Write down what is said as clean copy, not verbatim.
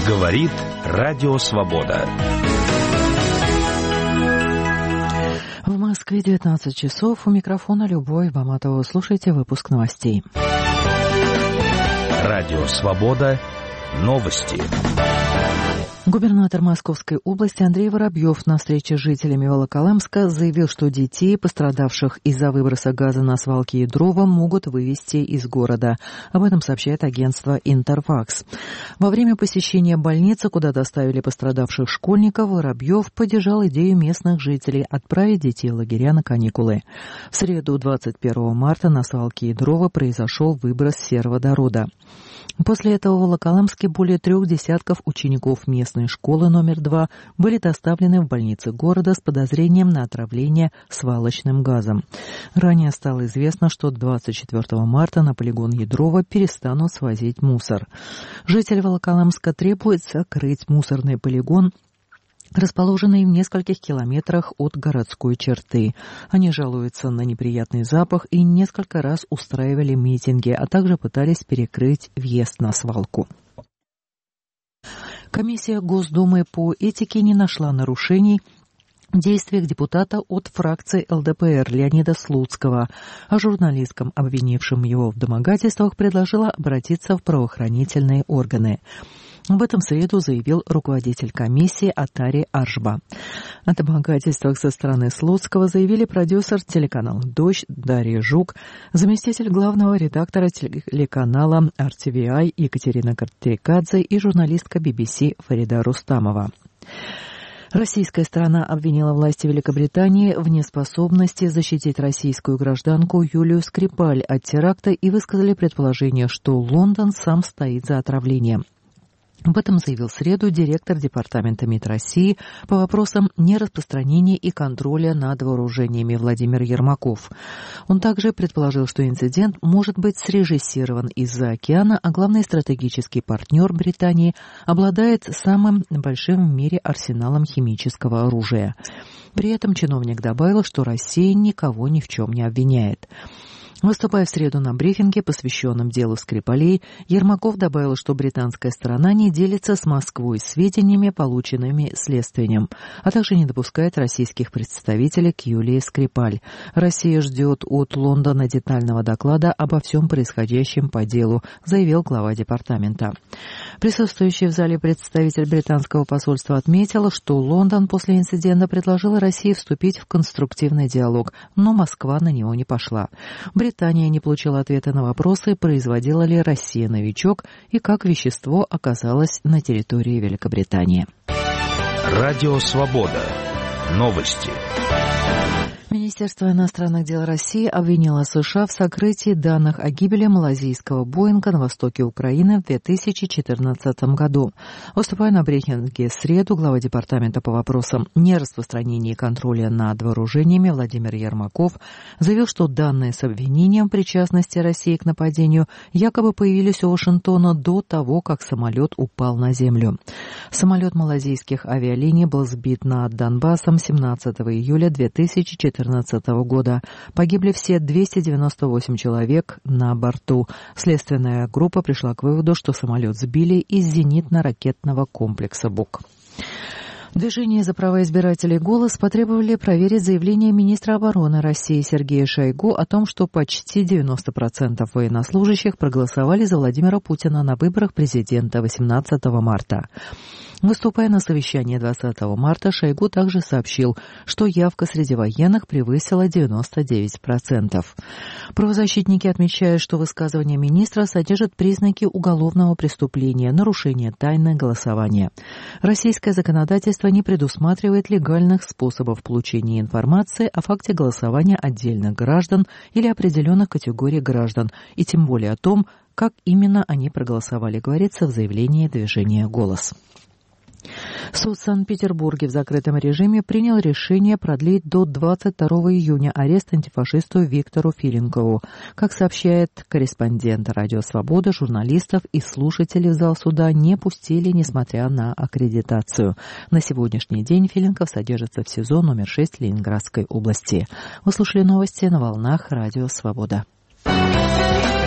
Говорит Радио Свобода. В Москве 19 часов. У микрофона Любовь Баматова. Слушайте выпуск новостей. Радио Свобода. Новости. Губернатор Московской области Андрей Воробьев на встрече с жителями Волоколамска заявил, что детей, пострадавших из-за выброса газа на свалке Ядрова, могут вывести из города. Об этом сообщает агентство «Интерфакс». Во время посещения больницы, куда доставили пострадавших школьников, Воробьев поддержал идею местных жителей отправить детей в лагеря на каникулы. В среду 21 марта на свалке Ядрова произошел выброс сероводорода. После этого в Волоколамске более 3 десятков учеников местной школы номер 2 были доставлены в больницы города с подозрением на отравление свалочным газом. Ранее стало известно, что 24 марта на полигон Ядрова перестанут свозить мусор. Жители Волоколамска требуют закрыть мусорный полигон, расположенные в нескольких километрах от городской черты. Они жалуются на неприятный запах и несколько раз устраивали митинги, а также пытались перекрыть въезд на свалку. Комиссия Госдумы по этике не нашла нарушений в действиях депутата от фракции ЛДПР Леонида Слуцкого, а журналисткам, обвинившим его в домогательствах, предложила обратиться в правоохранительные органы. Об этом в среду заявил руководитель комиссии Атари Аржба. О домогательствах со стороны Слуцкого заявили продюсер телеканала «Дождь» Дарья Жук, заместитель главного редактора телеканала RTVI Екатерина Картерикадзе и журналистка BBC Фарида Рустамова. Российская сторона обвинила власти Великобритании в неспособности защитить российскую гражданку Юлию Скрипаль от теракта и высказали предположение, что Лондон сам стоит за отравлением. Об этом заявил в среду директор Департамента МИД России по вопросам нераспространения и контроля над вооружениями Владимир Ермаков. Он также предположил, что инцидент может быть срежиссирован из-за океана, а главный стратегический партнер Британии обладает самым большим в мире арсеналом химического оружия. При этом чиновник добавил, что Россия никого ни в чем не обвиняет. Выступая в среду на брифинге, посвященном делу Скрипалей, Ермаков добавил, что британская сторона не делится с Москвой сведениями, полученными следствием, а также не допускает российских представителей к Юлии Скрипаль. Россия ждет от Лондона детального доклада обо всем происходящем по делу, заявил глава департамента. Присутствующий в зале представитель британского посольства отметил, что Лондон после инцидента предложил России вступить в конструктивный диалог, но Москва на него не пошла. Британия не получила ответа на вопросы, производила ли Россия новичок и как вещество оказалось на территории Великобритании. Радио Свобода. Новости. Министерство иностранных дел России обвинило США в сокрытии данных о гибели малазийского Боинга на востоке Украины в 2014 году. Выступая на брифинге в среду, глава департамента по вопросам нераспространения и контроля над вооружениями Владимир Ермаков заявил, что данные с обвинением причастности России к нападению якобы появились у Вашингтона до того, как самолет упал на землю. Самолет малазийских авиалиний был сбит над Донбассом 17 июля 2014 года. Погибли все 298 человек на борту. Следственная группа пришла к выводу, что самолет сбили из зенитно-ракетного комплекса «Бук». Движение «За права избирателей «Голос» потребовали проверить заявление министра обороны России Сергея Шойгу о том, что почти 90% военнослужащих проголосовали за Владимира Путина на выборах президента 18 марта. Выступая на совещании 20 марта, Шойгу также сообщил, что явка среди военных превысила 99%. Правозащитники отмечают, что высказывание министра содержит признаки уголовного преступления, нарушения тайны голосования. Российское законодательство не предусматривает легальных способов получения информации о факте голосования отдельных граждан или определенных категорий граждан, и тем более о том, как именно они проголосовали, говорится в заявлении движения «Голос». Суд в Санкт-Петербурге в закрытом режиме принял решение продлить до 22 июня арест антифашисту Виктору Филинкову. Как сообщает корреспондент «Радио Свобода», журналистов и слушателей в зал суда не пустили, несмотря на аккредитацию. На сегодняшний день Филинков содержится в СИЗО номер 6 Ленинградской области. Вы слушали новости на волнах «Радио Свобода».